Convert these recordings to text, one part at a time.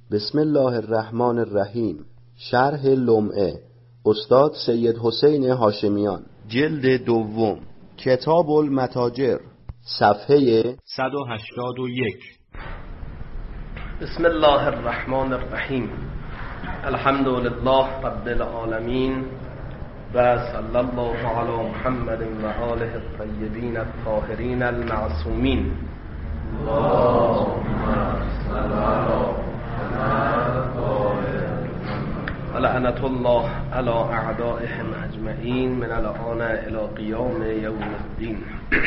بسم الله الرحمن الرحیم. شرح لمعه استاد سید حسین هاشمیان، جلد دوم، کتاب المتاجر، صفحه 181. بسم الله الرحمن الرحیم. الحمد لله رب العالمین و صلی الله علی محمد و آله الطیبین الطاهرین المعصومین. لعنت الله علی اعدائهم اجمعین من الآن الی قیام یوم الدین.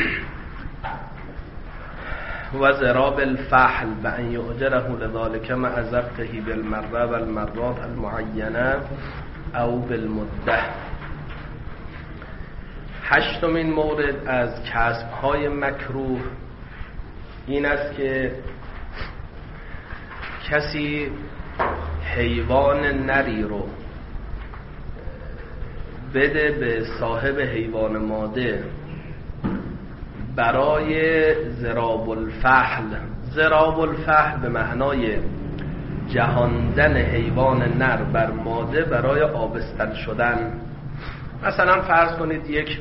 و ضراب الفحل بأن یؤجره لذلك مع ضبطه بالمره و المرات المعینه او بالمده. هشتمین مورد از کسب‌های مکروه این است که کسی حیوان نری رو بده به صاحب حیوان ماده برای ضراب الفحل. ضراب الفحل به معنای جهاندن حیوان نر بر ماده برای آبستن شدن. مثلا فرض کنید یک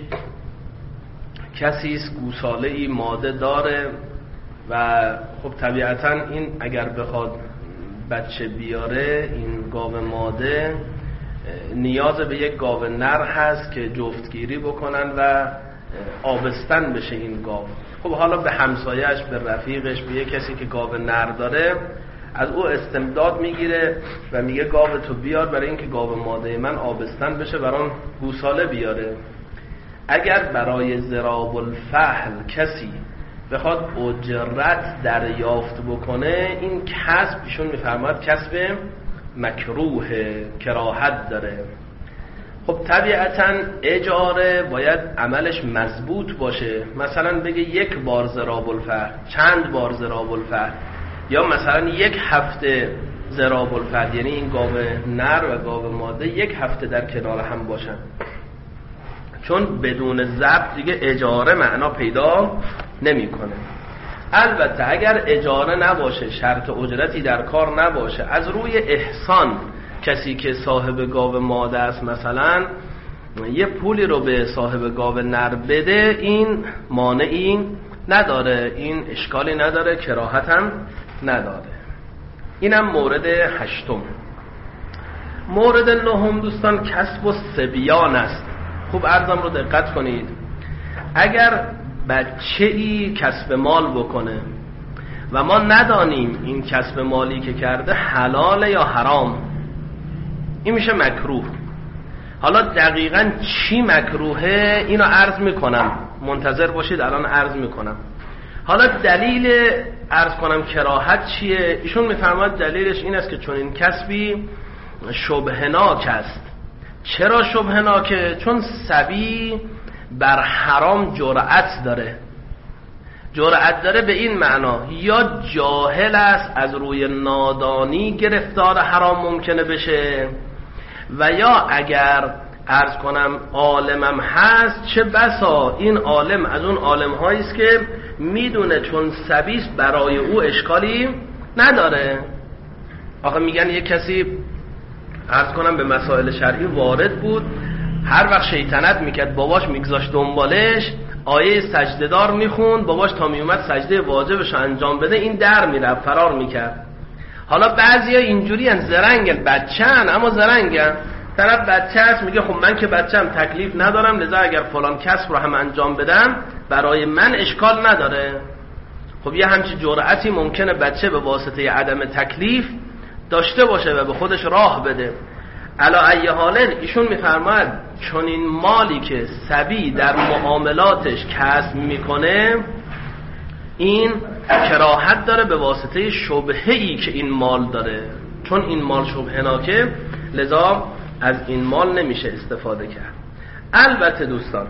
کسی گوساله‌ای ماده داره و خب طبیعتا این اگر بخواد بچه بیاره، این گاو ماده نیاز به یک گاو نر هست که جفتگیری بکنن و آبستن بشه این گاو. خب حالا به همسایه‌اش، به رفیقش، به یک کسی که گاو نر داره از او استمداد میگیره و میگه گاو تو بیار برای اینکه گاو ماده من آبستن بشه برام گوساله بیاره. اگر برای ضراب الفحل کسی بخواد اجرت دریافت بکنه، این کسب ایشون میفرماد کسب مکروه، کراهت داره. خب طبیعتا اجاره باید عملش مضبوط باشه. مثلا بگه یک بار ضراب الفحل، چند بار ضراب الفحل، یا مثلا یک هفته ضراب الفحل، یعنی این گاو نر و گاو ماده یک هفته در کنار هم باشن. چون بدون ضبط دیگه اجاره معنا پیدا نمیکنه. البته اگر اجاره نباشه، شرط اجرتی در کار نباشه، از روی احسان کسی که صاحب گاو ماده است مثلا یه پولی رو به صاحب گاو نر بده، این مانعی نداره، این اشکالی نداره، کراهت هم نداره. اینم مورد هشتم. مورد نهم دوستان کسب و صبیان است. خوب عرضم رو دقت کنید. اگر بچه‌ای کسب مال بکنه و ما ندانیم این کسب مالی که کرده حلال یا حرام، این میشه مکروه. حالا دقیقاً چی مکروهه اینو عرض میکنم، منتظر باشید الان عرض میکنم. حالا دلیل عرض کنم کراهت چیه؟ ایشون میفرماد دلیلش این است که چون این کسبی شبهناک است. چرا شبهناکه؟ چون صبی بر حرام جرأت داره. جرأت داره به این معنا یا جاهل است، از روی نادانی گرفتار حرام ممکنه بشه، و یا اگر عرض کنم عالمم هست، چه بسا این عالم از اون عالم هایی است که میدونه چون صبیست برای او اشکالی نداره. آخه میگن یک کسی عرض کنم به مسائل شرعی وارد بود، هر وقت شیطنت میکرد باباش میگذاشت دنبالش، آیه سجده دار میخوند، باباش تا میومد سجده واجبش انجام بده این در میرفت، فرار میکرد. حالا بعضیا اینجوری ان زرنگن، بچه‌ن اما زرنگن. طرف بچه است میگه خب من که بچه‌م تکلیف ندارم، لذا اگر فلان کسب رو هم انجام بدم برای من اشکال نداره. خب یه همچی جرأتی ممکنه بچه به واسطه عدم تکلیف داشته باشه و به خودش راه بده. علا ای حال ایشون میفرماید چون این مالی که صبی در معاملاتش کسب میکنه این کراهت داره به واسطه شبهه‌ای که این مال داره. چون این مال شبهناکه لذا از این مال نمیشه استفاده کرد. البته دوستان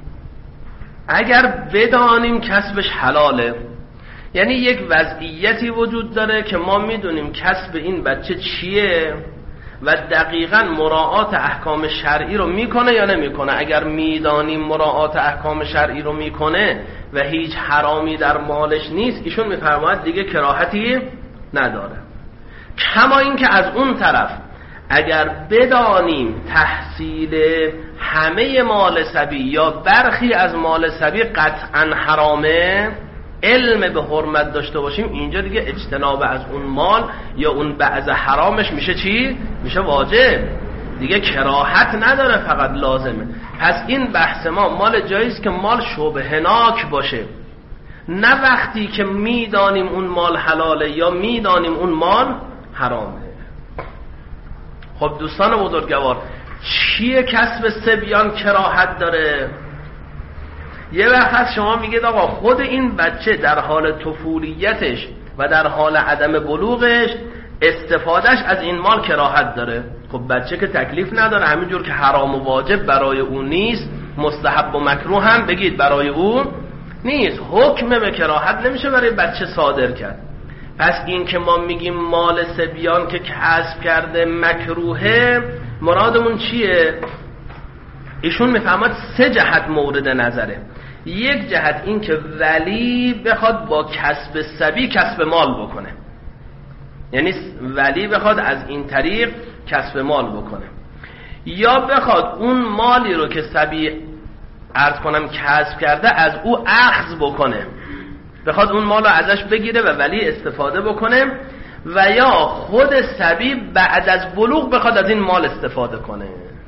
اگر بدانیم کسبش حلاله، یعنی یک وضعیتی وجود داره که ما میدونیم کسب این بچه چیه و دقیقاً مراعات احکام شرعی رو میکنه یا نمیکنه. اگر میدانیم مراعات احکام شرعی رو میکنه و هیچ حرامی در مالش نیست، ایشون میفرماید دیگه کراهتی نداره. کما این که از اون طرف اگر بدانیم تحصیل همه مال صبی یا برخی از مال صبی قطعا حرامه، علم به حرمت داشته باشیم، اینجا دیگه اجتناب از اون مال یا اون بعض حرامش میشه چی؟ میشه واجب دیگه، کراهت نداره، فقط لازمه. پس این بحث ما مال جاییست که مال شبهناک باشه، نه وقتی که میدانیم اون مال حلاله یا میدانیم اون مال حرامه. خب دوستان بزرگوار، چیه کسب صبیان کراهت داره؟ یه وقت هست شما میگید آقا خود این بچه در حال طفولیتش و در حال عدم بلوغش استفادهش از این مال کراهت داره. خب بچه که تکلیف نداره، همینجور که حرام و واجب برای اون نیست، مستحب و مکروه هم بگید برای اون نیست، حکم به کراهت نمیشه برای بچه صادر کرد. پس این که ما میگیم مال صبیان که کسب کرده مکروهه، مرادمون چیه؟ ایشون میفهمد 3 جهت مورد نظره. یک جهت این که ولی بخواد با کسب صبی کسب مال بکنه، یعنی ولی بخواد از این طریق کسب مال بکنه، یا بخواد اون مالی رو که صبی عرض کنم کسب کرده از او اخذ بکنه، بخواد اون مال رو ازش بگیره و ولی استفاده بکنه، و یا خود صبی بعد از بلوغ بخواد از این مال استفاده کنه.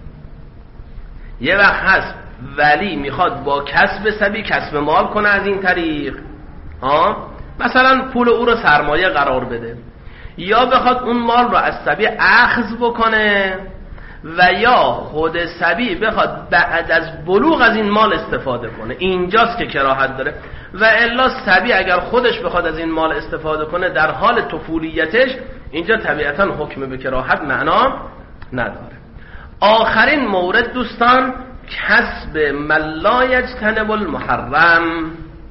یه وقت هست ولی میخواد با کسب صبی کسب مال کنه از این طریق، مثلا پول او رو سرمایه قرار بده، یا بخواد اون مال رو از صبی اخذ بکنه، و یا خود صبی بخواد بعد از بلوغ از این مال استفاده کنه. اینجاست که کراهت داره. و الا صبی اگر خودش بخواد از این مال استفاده کنه در حال طفولیتش، اینجا طبیعتا حکم به کراهت معنا نداره. آخرین مورد دوستان، کسب ملا یجتنب المحرم،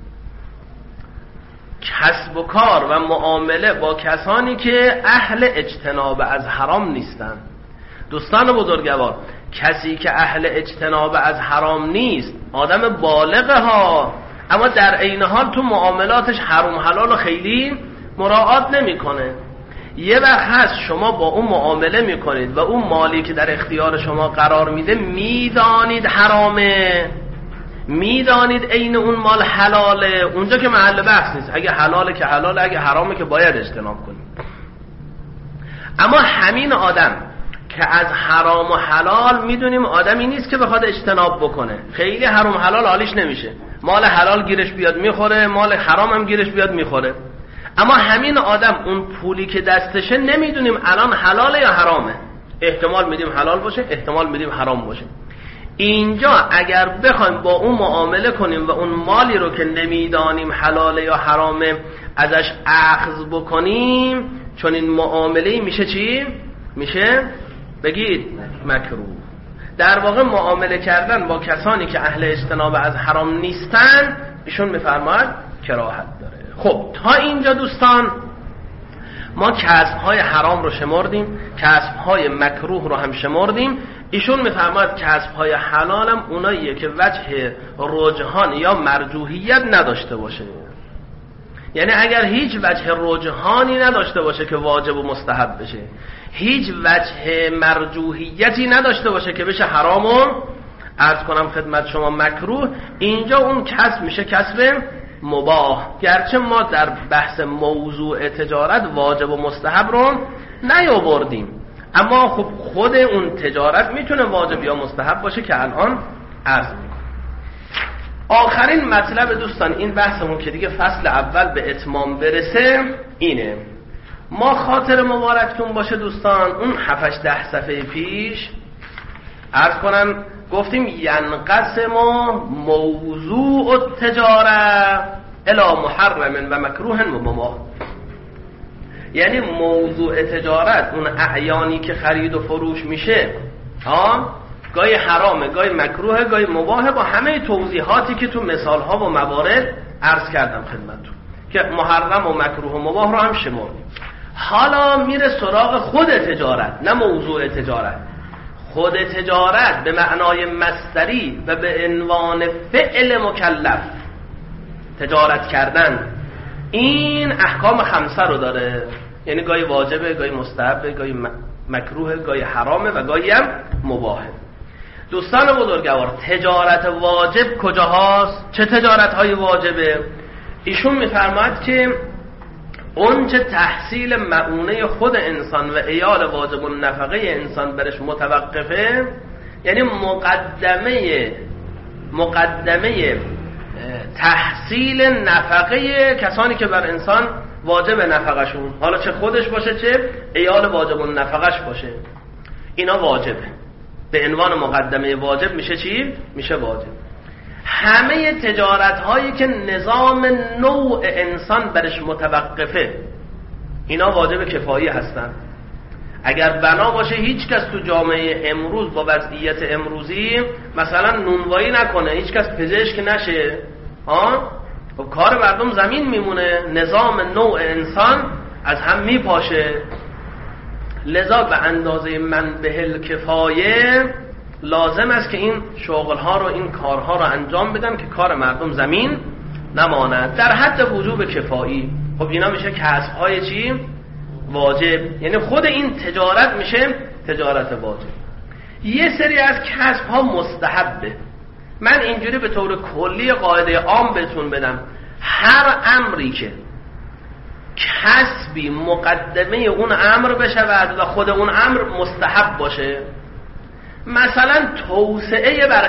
کسب و کار و معامله با کسانی که اهل اجتناب از حرام نیستن. دوستان بزرگوار، کسی که اهل اجتناب از حرام نیست، آدم بالغه ها، اما در عین حال تو معاملاتش حرام حلال و خیلی مراعات نمیکنه. یه وقت هست شما با اون معامله میکنید و اون مالی که در اختیار شما قرار میده میدانید حرامه، میدانید عین اون مال حلاله، اونجا که محل بحث نیست. اگه حلاله که حلاله، اگه حرامه که باید اجتناب کنید. اما همین آدم که از حرام و حلال میدونیم آدمی نیست که بخواد اجتناب بکنه، خیلی حرام حلال حالیش نمیشه، مال حلال گیرش بیاد میخوره، مال حرام هم گیرش بیاد میخوره. اما همین آدم اون پولی که دستشه نمیدونیم الان حلاله یا حرامه، احتمال میدیم حلال باشه، احتمال میدیم حرام باشه. اینجا اگر بخوایم با اون معامله کنیم و اون مالی رو که نمیدانیم حلاله یا حرامه ازش اخذ بکنیم، چون این معامله میشه چی؟ میشه بگید مکروه. در واقع معامله کردن با کسانی که اهل اجتناب از حرام نیستن، ایشون میفرماید کراهت داره. خب تا اینجا دوستان ما کسب‌های حرام رو شمردیم، کسب‌های مکروه رو هم شمردیم. ایشون میفرماید کسب‌های حلال هم اوناییه که وجه رجحان یا مرجوحیت نداشته باشه، یعنی اگر هیچ وجه رجحانی نداشته باشه که واجب و مستحب بشه، هیچ وجه مرجوحیتی نداشته باشه که بشه حرام و عرض کنم خدمت شما مکروه، اینجا اون کسب میشه کسب مباح. گرچه ما در بحث موضوع تجارت واجب و مستحب رو نیاوردیم، اما خب خود اون تجارت میتونه واجب یا مستحب باشه که الان عرض میکنم. آخرین مطلب دوستان این بحثمون که دیگه فصل اول به اتمام برسه اینه، ما خاطر مبارکتون باشه دوستان، اون 7-10 صفحه پیش عرض کنم گفتیم ینقسم موضوع التجاره الی محرم و مکروه و مباح، یعنی موضوع تجارت اون اعیانی که خرید و فروش میشه گاهی حرامه، گاهی مکروه، گاهی مباحه، با همه توضیحاتی که تو مثالها و موارد عرض کردم خدمتتون که محرم و مکروه و مباح رو هم شمردیم. حالا میره سراغ خود تجارت، نه موضوع تجارت. خود تجارت به معنای مصدری و به عنوان فعل مکلف، تجارت کردن، این احکام 5 رو داره. یعنی گاهی واجبه، گاهی مستحبه، گاهی مکروه، گاهی حرامه و گاهی هم مباهه. دوستان بزرگوار، تجارت واجب کجاهاست؟ چه تجارت های واجبه؟ ایشون میفرماید که اون چه تحصیل مؤونه خود انسان و عیال واجب النفقه انسان برش متوقفه، یعنی مقدمه تحصیل نفقه کسانی که بر انسان واجب نفقشون، حالا چه خودش باشه چه عیال واجب النفقش باشه، اینا واجبه، به عنوان مقدمه واجب میشه چی؟ میشه واجب. همه تجارت هایی که نظام نوع انسان برش متوقفه اینا واجب کفایی هستن. اگر بنا باشه هیچ کس تو جامعه امروز با وضعیت امروزی مثلا نونوایی نکنه، هیچ کس پزشک نشه، و کار مردم زمین میمونه، نظام نوع انسان از هم میپاشه. لذا به اندازه منبه کفایه لازم است که این شغلها رو، این کارها رو انجام بدن که کار مردم زمین نماند در حد وجوب کفایی. خب اینا میشه کسب‌های چی؟ واجب. یعنی خود این تجارت میشه تجارت واجب. یه سری از کسب‌ها مستحبه. من اینجوری به طور کلی قاعده عام بهتون بدم، هر امری که کسبی مقدمه اون امر بشود و خود اون امر مستحب باشه، مثلا توسعه بر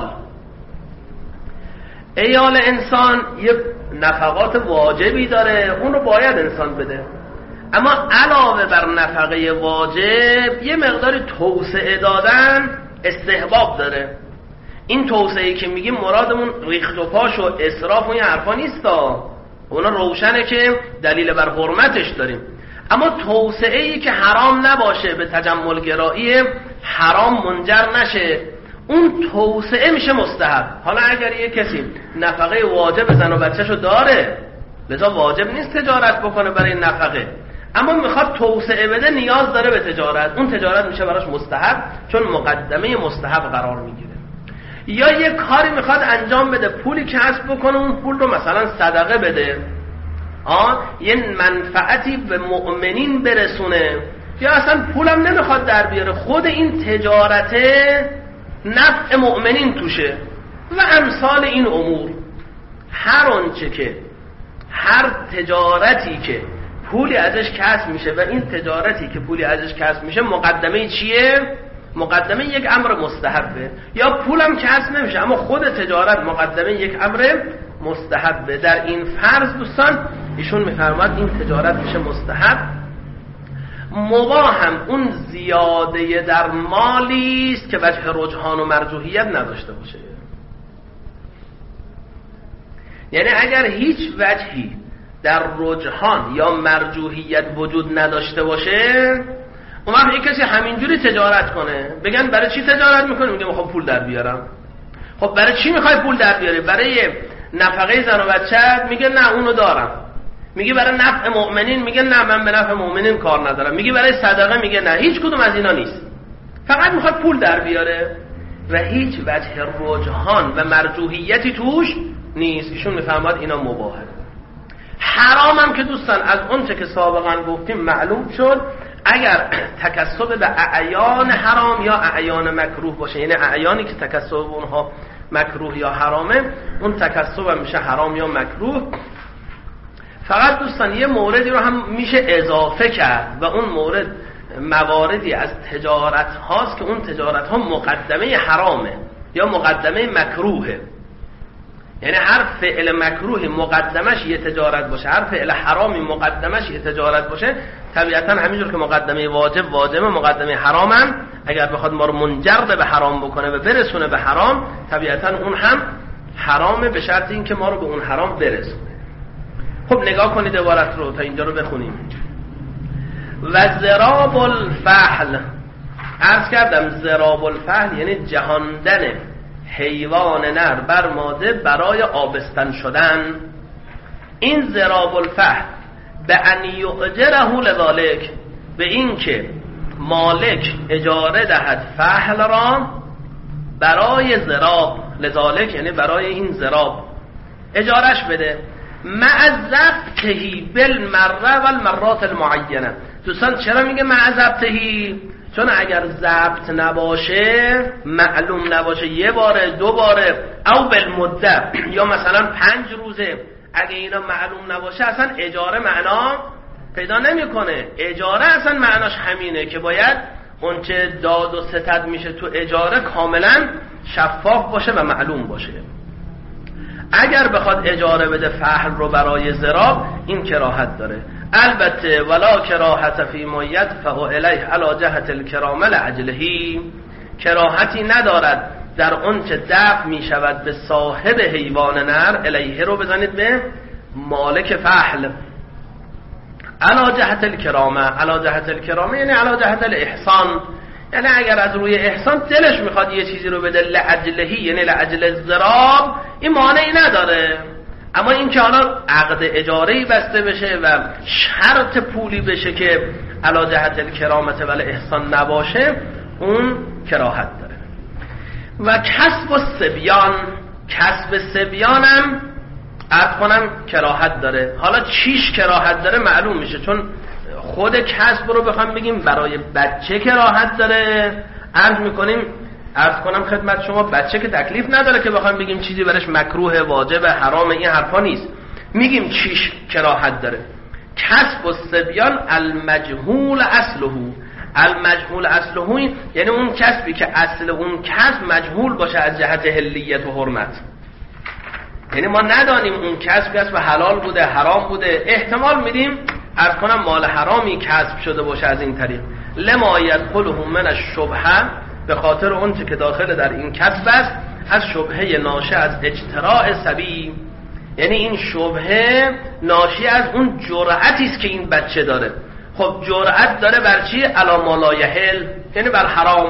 عیال انسان یه نفقات واجبی داره، اون رو باید انسان بده، اما علاوه بر نفقه واجب یه مقدار توسعه دادن استحباب داره. این توسعه‌ای که میگیم مرادمون ریخت و پاش و اسراف و این حرفا نیستا، اونا روشنه که دلیل بر حرمتش داریم، اما توسعه‌ای که حرام نباشه، به تجمل گرایی حرام منجر نشه، اون توسعه میشه مستحب. حالا اگر یه کسی نفقه واجب زن و بچه‌شو داره، لذا واجب نیست تجارت بکنه برای نفقه، اما میخواد توسعه بده، نیاز داره به تجارت، اون تجارت میشه براش مستحب، چون مقدمه مستحب قرار میگیره. یا یه کاری میخواد انجام بده، پولی کسب بکنه، اون پول رو مثلا صدقه بده، یه منفعتی به مؤمنین برسونه، یا اصلا پولم نمیخواد در بیاره، خود این تجارت نفع مؤمنین توشه و امثال این امور. هر تجارتی که پولی ازش کسب میشه و این تجارتی که پولی ازش کسب میشه مقدمه چیه؟ مقدمه یک امر مستحبه. یا پولم کسب نمیشه اما خود تجارت مقدمه یک امر مستحبه. در این فرض دوستان ایشون میفرماد این تجارت میشه مستحب. مباح هم اون زیاده در مالی است که وجه رجحان و مرجوحیت نداشته باشه. یعنی اگر هیچ وجهی در رجحان یا مرجوحیت وجود نداشته باشه، اون وقت یک کسی همینجوری تجارت کنه، بگن برای چی تجارت میکنی؟ میگه میخوام پول در بیارم. خب برای چی میخوای پول در بیاری؟ برای نفقه زن و بچه‌ت؟ میگه نه اونو دارم. میگه برای نفع مؤمنین؟ میگه نه من به نفع مؤمنین کار ندارم. میگه برای صدقه؟ میگه نه هیچ کدوم از اینا نیست، فقط میخواد پول در بیاره و هیچ وجه رجحان و مرجوحیتی توش نیست. ایشون میفهمد اینا مباحه. حرام هم که دوستان از اون چه که سابقا گفتیم معلوم شد، اگر تکسب به اعیان حرام یا اعیان مکروه باشه، یعنی اعیانی که تکسب اونها مکروه یا حرامه، اون تکسب هم میشه حرام یا مکروه. فقط دوستان یه موردی رو هم میشه اضافه کرد و اون مورد مواردی از تجارت هاست که اون تجارت ها مقدمه حرامه یا مقدمه مکروهه. یعنی هر فعل مکروهی مقدمش یه تجارت باشه، هر فعل حرامی مقدمش یه تجارت باشه، طبیعتا همینجور که مقدمه واجب واجبه، مقدمه حرام هم اگر بخواد ما رو منجر به حرام بکنه و برسونه به حرام، طبیعتا اون هم حرامه به شرط این که ما رو به اون حرام برسونه. خب نگاه کنید عبارت رو تا اینجا رو بخونیم. و ضراب الفحل، عرض کردم ضراب الفحل یعنی جهاندن حیوان نر بر ماده برای آبستن شدن. این ضراب الفحل به ان یؤجره لذالک، به این که مالک اجاره دهد فحل را برای ضراب، لذالک یعنی برای این ضراب اجارش بده. مع ضبطهی بالمره و المرات المعینه. دوستان چرا میگه مع ضبطهی؟ چون اگر ضبط نباشه، معلوم نباشه، یه باره دو باره او بالمده یا مثلا 5 روزه، اگه اینا معلوم نباشه اصلا اجاره معنا پیدا نمیکنه. اجاره اصلا معناش همینه که باید اونچه داد و ستد میشه تو اجاره کاملا شفاف باشه و معلوم باشه. اگر بخواد اجاره بده فحل رو برای ضراب، این کراهت داره. البته ولا کراهت فی ما یدفع الیه علی جهت الکرامه لعجلهی، کراهتی ندارد در اون چه دفع می شود به صاحب حیوان نر، الیه رو بزنید به مالک فحل، علی جهت الکرامه. علی جهت الکرامه یعنی علی جهت الاحسان، یعنی اگر از روی احسان دلش میخواد یه چیزی رو بده لعجلهی، یعنی لعجل الضراب، این مانعی نداره. اما این که حالا عقد اجاره‌ای بسته بشه و شرط پولی بشه که علی جهت الکرامت ولی احسان نباشه، اون کراهت داره. و کسب الصبیان، کسب صبیانم عرض کنم کراهت داره. حالا چیش کراهت داره معلوم میشه، چون خود کسب رو بخوام بگیم برای بچه کراهت داره، عرض کنم خدمت شما بچه که تکلیف نداره که بخوام بگیم چیزی برش مکروه، واجب، حرام، این حرفا نیست. میگیم چیش کراهت داره. کسب الصبیان المجهول اصله، المجهول اصله یعنی اون کسبی که اصل اون کسب مجهول باشه از جهت حلیت و حرمت، یعنی ما ندانیم اون کسب حلال بوده حرام بوده، احتمال میدیم عرض کنم مال حرامی کسب شده باشه از این طریق. لما یدخله من الشبهه، به خاطر اون که داخل در این کسب است از شبهه ناشی از اجتراء صبی، یعنی این شبهه ناشی از اون جرأتی است که این بچه داره. خب جرأت داره بر چی؟ علی ما لا یحل، یعنی بر حرام.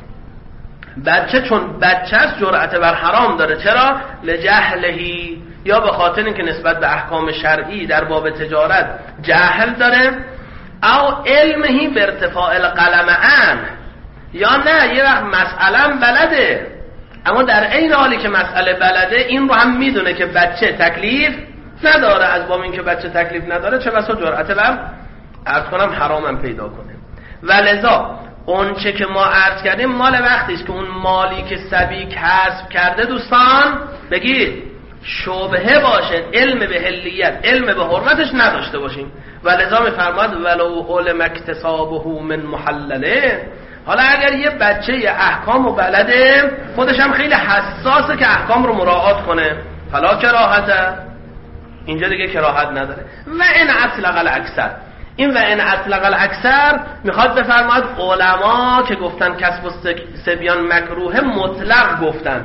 بچه چون بچه است جرأت بر حرام داره. چرا؟ لجهلهی، یا به خاطر اینکه نسبت به احکام شرعی در باب تجارت جهل داره، او علمهی به ارتفاع القلم عن، یا نه یه وقت مسئله بلده اما در این حالی که مسئله بلده این رو هم میدونه که بچه تکلیف نداره، از باب این که بچه تکلیف نداره چه بسا جرأت بر عرض کنم حرامم پیدا کنه. ولذا اون چه که ما عرض کردیم مال وقتی است که اون مالی که صبی کسب کرده دوستان بگید شبهه باشه، علم به حلیت علم به حرمتش نداشته باشیم. ولذا میفرماد ولو علم اکتسابه من محلله، حالا اگر یه بچه یه احکام و بلده خودش هم خیلی حساسه که احکام رو مراعات کنه، فلا کراهته، اینجا دیگه کراهت نداره. و ان اطلق الاکثر، این و ان اطلق الاکثر میخواد بفرماد علما که گفتن کسب صبیان مکروه مطلق گفتن،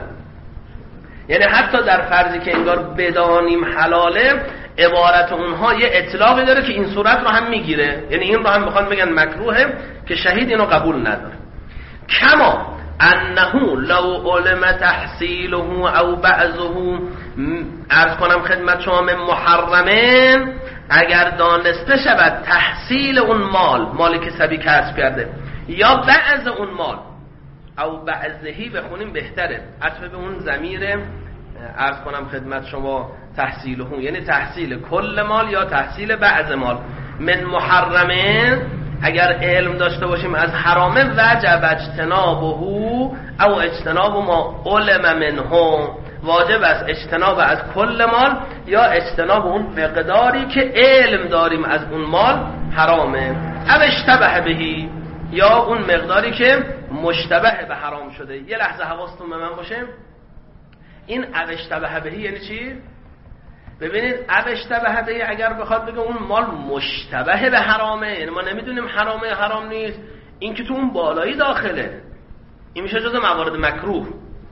یعنی حتی در فرضی که انگار بدانیم حلاله، عبارت اونها یه اطلاقی داره که این صورت رو هم میگیره، یعنی این رو هم بخوان بگن مکروهه که شهید اینو قبول نداره. کما انه لو علم تحصیله او بعضه، عرض کنم خدمت شما من محرمین، اگر دانسته شود تحصیل اون مالی که صبی کسب کرده یا بعض اون مال، او بعضهی بخونیم بهتره، عطف به اون ضمیر عرض کنم خدمت شما تحصیله، یعنی تحصیل کل مال یا تحصیل بعض مال. من محرمه اگر علم داشته باشیم از حرامه، وجب اجتنابه او اجتناب ما علم منه، واجب است اجتناب از کل مال یا اجتناب اون مقداری که علم داریم از اون مال حرامه، او اشتبه بهی، یا اون مقداری که مشتبه به حرام شده. یه لحظه حواستون به من باشه، این او اشتبه بهی یعنی چی؟ ببینید او اشتبه بهی اگر بخواد بگه اون مال مشتبه به حرامه، یعنی ما نمیدونیم حرامه حرام نیست، این که تو اون بالایی داخله، این میشه جز موارد مکروه.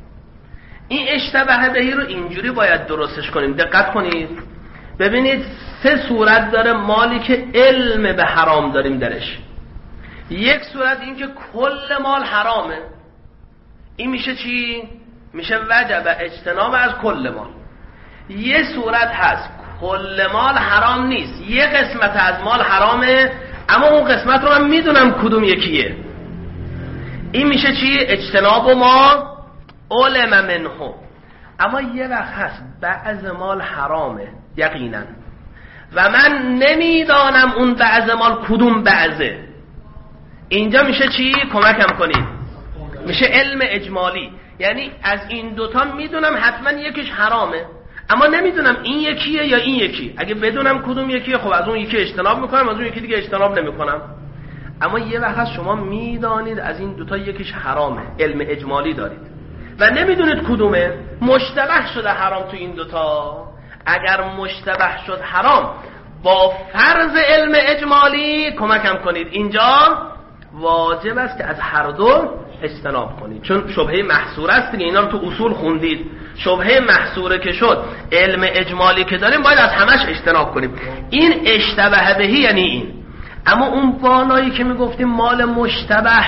این اشتبه بهی رو اینجوری باید درستش کنیم. دقت کنید ببینید 3 صورت داره مالی که علم به حرام داریم درش. یک صورت این که کل مال حرامه، این میشه چی؟ میشه وجب اجتناب از کل مال. یه صورت هست کل مال حرام نیست، یه قسمت از مال حرامه اما اون قسمت رو من میدونم کدوم یکیه، این میشه چی؟ اجتناب ما علم منه. اما یه وقت هست بعض مال حرامه یقینا و من نمیدانم اون بعض مال کدوم بعضه. اینجا میشه چی؟ کمکم کنید. میشه علم اجمالی. یعنی از این دوتا میدونم حتما یکیش حرامه اما نمیدونم این یکیه یا این یکی. اگه بدونم کدوم یکیه خب از اون یکی اجتناب میکنم، از اون یکی دیگه اجتناب نمیکنم. اما یه وقت شما میدانید از این دوتا یکیش حرامه، علم اجمالی دارید و نمیدونید کدومه، مشتبه شده حرام تو این دوتا. اگر مشتبه شد حرام با فرض علم اجمالی کمکم کنید، اینجا واجب است که از هر دو اجتناب کنید، چون شبهه محصور است دیگه. اینا رو تو اصول خوندید. شبهه محصوره که شد، علم اجمالی که داریم باید از همش اجتناب کنیم. این اشتبه بهی یعنی این. اما اون بالایی که میگفتیم مال مشتبه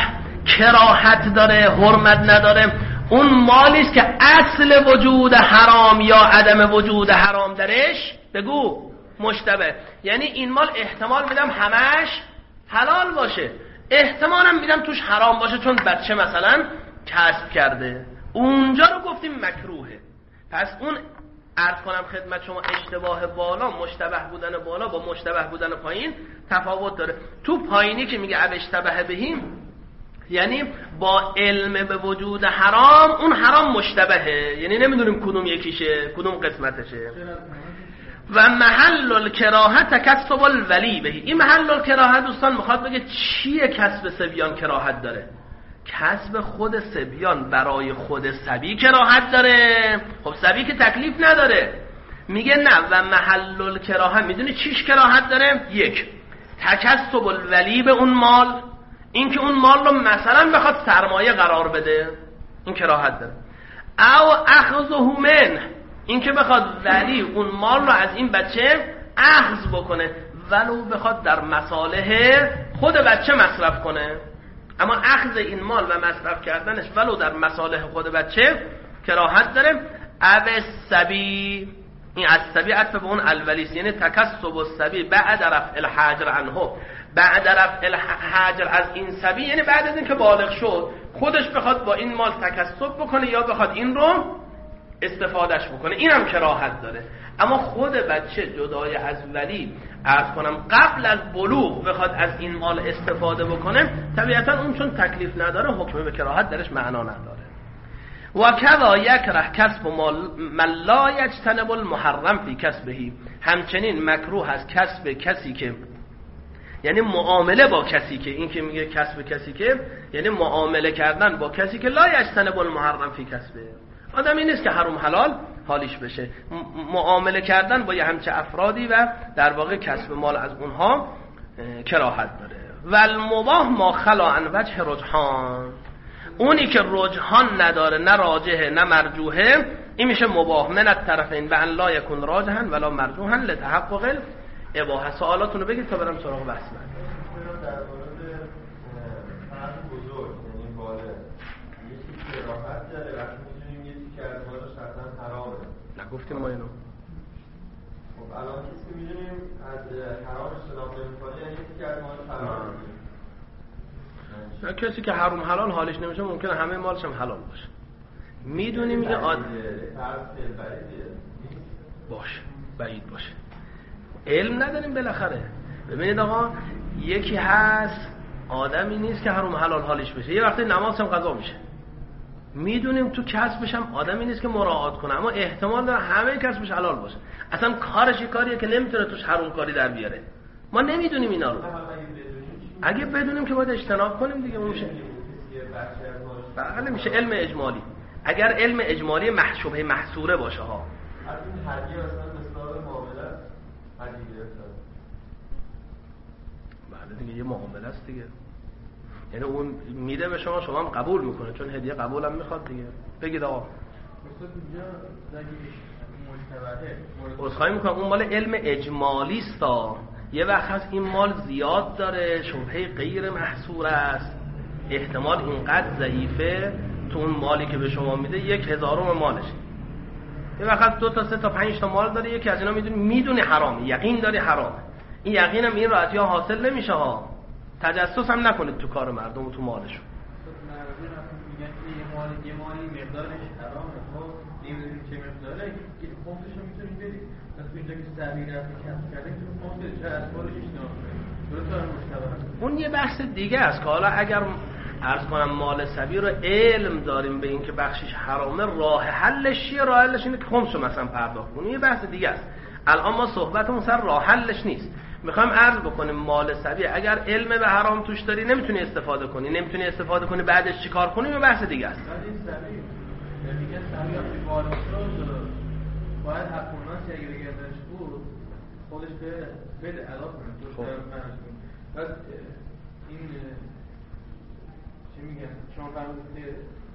کراهت داره، حرمت نداره، اون مالی است که اصل وجود حرام یا عدم وجود حرام درش بگو مشتبه. یعنی این مال احتمال میدم همش حلال باشه، احتمالم میدم توش حرام باشه چون بچه مثلا کسب کرده، اونجا رو گفتیم مکروهه. پس اون عرض کنم خدمت شما اشتباه بالا، مشتبه بودن بالا با مشتبه بودن پایین تفاوت داره. تو پایینی که میگه اشتبه بهیم یعنی با علم به وجود حرام اون حرام مشتبهه، یعنی نمیدونیم کدوم یکیشه کدوم قسمتشه. و محل الکراهه تکسب الولی بهی. این محل الکراهه دوستان میخواد بگه چیه کسب صبیان کراهت داره؟ کسب خود صبیان برای خود صبی کراهت داره. خب صبی که تکلیف نداره. میگه نه و محل الکراهه میدونی چیش کراهت داره؟ یک، تکسب الولی به اون مال، این که اون مال رو مثلا بخواد سرمایه قرار بده، این کراهت داره. او اخذه من، این که بخواد ولی اون مال رو از این بچه اخذ بکنه ولو بخواد در مصالح خود بچه مصرف کنه. اما اخذ این مال و مصرف کردنش ولو در مصالح خود بچه کراهت داره. او الصبی، این الصبی عطف به اون الولیس، یعنی تکسب الصبی بعد رفع الحجر عنه، بعد رفع الحجر از این صبی، یعنی بعد از این که بالغ شد خودش بخواد با این مال تکسب بکنه یا بخواد این رو استفادهش بکنه، این هم کراهت داره. اما خود بچه جدای از ولی عرض کنم قبل از بلوغ بخواد از این مال استفاده بکنه، طبیعتا اون چون تکلیف نداره حکم به کراهت درش معنا نداره. و کذا یکره کسب من لا یجتنب المحرم فی کسبه، همچنین مکروه است کسب کسی که یعنی معامله با کسی که، این که میگه کسب کسی که یعنی معامله کردن با کسی که لا یجتنب المحرم فی کسبه، آدمی نیست که حرام حلال حالیش بشه. معامله کردن با یه همچه افرادی و در واقع کسب مال از اونها کراهت داره. و المباح ما خلا عن وجه رجحان، اونی که رجحان نداره، نه راجحه نه مرجوحه، این میشه مباح من الطرفین و ان لا یکون راجحا ولا مرجوحا لتحقق الاباحه. سوالاتونو بگید تا برم سراغ بحث. نگفتیم ما اینو. خب الان کسی که میدونیم از حرام اجتناب نمی‌کنه یعنی کسی که از مال حرام نه، کسی که حرام حلال حالش نمیشه ممکنه همه مالش هم حلال باشه. میدونیم یه باشه بعید باشه، علم نداریم بالاخره. ببینید آقا یکی هست آدمی نیست که حرام حلال حالش بشه، یه وقتی نماز هم قضا میشه، میدونیم تو کسبش هم آدمی نیست که مراعات کنه، اما احتمال داره همه کسبش حلال باشه، اصلا کارش یه کاریه که نمیتونه توش حرام کاری در بیاره. ما نمیدونیم اینا رو. اگه بدونیم که باید اجتناب کنیم دیگه. اون میشه بله میشه علم اجمالی. اگر علم اجمالی شبهه محصوره باشه ها. از این حدی اصلا مثال معامله حدی گرفتن. بله دیگه یه معامله است دیگه. یعنی اون میده به شما، شما هم قبول میکنه چون هدیه قبول هم میخواد دیگه. بگید آقا عذرخواهی میکنم اون مال علم اجمالی است. یه وقت هست این مال زیاد داره، شبهه غیر محصور است، احتمال اینقدر ضعیفه تو اون مالی که به شما میده 1/1000 مالشه. یه وقت 2 تا 3 تا 5 تا مال داره، یکی از اینا میدونی حرامه، یقین داری حرامه، این یقینم این راحتی ها حاصل نمیشه ها. تجسس هم نکنید تو کار مردم و تو مالشون. میگن که یه مالی مقدارش حرامه، خب نمیدونیم چه مقداره، که خمسش رو میتونیم بدیم. پس اینجا که سبیل رفت کسب کرده که خمسش چه از بارش اجتناب کنیم. درسته مشتبه اون یه بحث دیگه است که حالا اگر عرض کنم مال سبی رو علم داریم به این که بخشش حرامه، راه حلش چیه؟ راه حلش اینه که خمس رو مثلا پرداخت کنیم. یه بحث دیگه است. الان ما صحبتمون سر راه حلش نیست. میخوایم عرض بکنیم مال سبی اگر علم به حرام توش داری نمیتونی استفاده کنی بعدش چیکار کنی؟ یه بحث دیگه است. این سبی میگه سبی وقتی بالغ شد باید حقوناس اگه بگردش بود خودش بده علاق کنه. بعد این چی میگن شما فرمودید که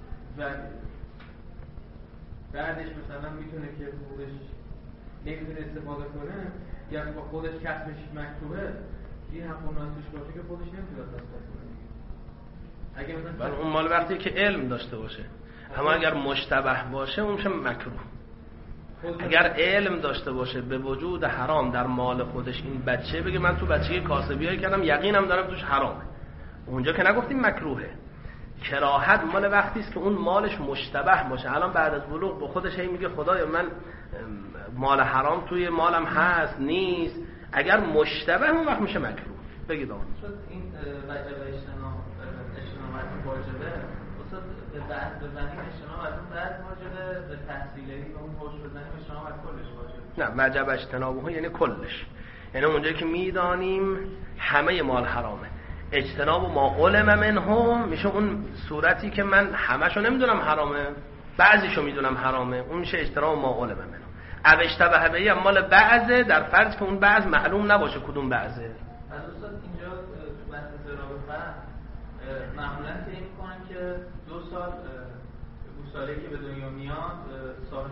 بعدش مثلا میتونه که خودش نمیتونه استفاده کنه یا با خودش کسبش مکتوبه، این حقوناس توش باشه که خودش نمیتونه استفاده کنه. اگه مثلا اون مال وقتی که علم داشته باشه، اما اگر مشتبه باشه اون میشه مکروه. اگر علم داشته باشه به وجود حرام در مال خودش، این بچه بگه من تو بچگی کاسبیایی کردم یقینم دارم توش حرامه، اونجا که نگفتیم مکروهه. کراهت مال وقتی است که اون مالش مشتبه باشه. الان بعد از بلوغ به خودش هی میگه خدایا من مال حرام توی مالم هست نیست، اگر مشتبه اون وقت میشه مکروه. بگید آقا این وجب اجتناب واجبه اصلا به زنی اجتناب از اون بعد واجبه، به تحصیلی به اون حوش بزنی اجتناب از کلش واجبه. نه، وجب اجتنابه یعنی کلش، یعنی اونجایی که میدانیم همه مال حرامه. اجتناب ما علم منهم میشه اون صورتی که من همشو نمیدونم حرامه، بعضیشو میدونم حرامه، اون میشه اجتناب ما علم منهم. او اشتبه به مال بعضه در فرض که اون بعض معلوم نباشه کدوم بعضه. از استاد اینجا تو بحث ضرابه معمولا تعیین میکنن که 2 سال گوساله که به دنیا میاد سال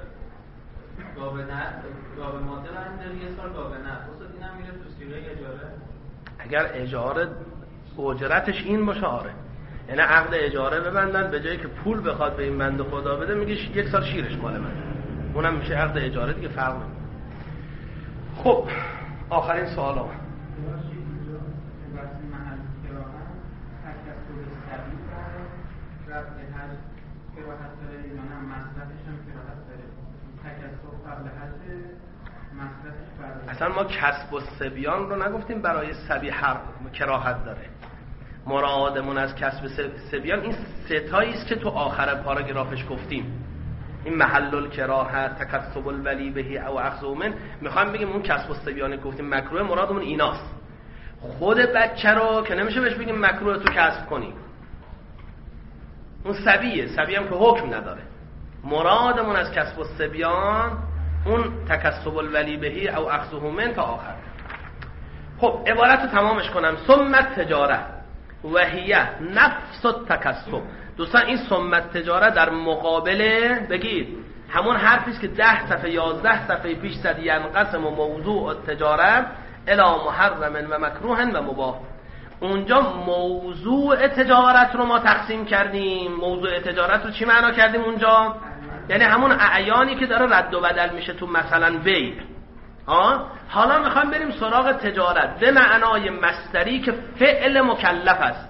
گاو ماده برمی‌داره، 1 سال گاو نه. استاد اینم میره تو سیره اجاره. اگر اجاره اجرتش این باشه آره، یعنی عقد اجاره ببندن به جایی که پول بخواد به این بنده خدا بده میگه 1 سال شیرش مال من، اونم میشه عقد اجاره دیگه، فرق نمیکنه. خب آخرین سوال ها اصلا ما کسب الصبیان رو نگفتیم برای صبی هر کراهت داره. مرادمون از کسب صبیان این 3 تایی است که تو آخر پاراگرافش گفتیم. این محل الکراهت، تکسب الولی بهی او اخذ من. میخوایم بگیم اون کسب الصبیان گفتیم مکروه، مرادمون ایناست. خود بچه رو که نمیشه بهش بگیم مکروه تو کسب کنی، اون صبیه، صبی هم که حکم نداره. مرادمون از کسب الصبیان اون تکسب الولی بهی او اخذ من تا آخر. خب عبارت رو تمامش کنم. ثمت تجاره و هی نفس التکسب. دوستان این ثمت تجاره در مقابل بگید همون حرفیست که 10 صفحه 11 صفحه پیش زد ینقسم و موضوع التجاره الی محرم و مکروه و مباح. اونجا موضوع تجارت رو ما تقسیم کردیم. موضوع تجارت رو چی معنا کردیم اونجا؟ یعنی همون اعیانی که داره رد و بدل میشه تو مثلا بیع. حالا میخوایم بریم سراغ تجارت به معنای مصدری که فعل مکلف است.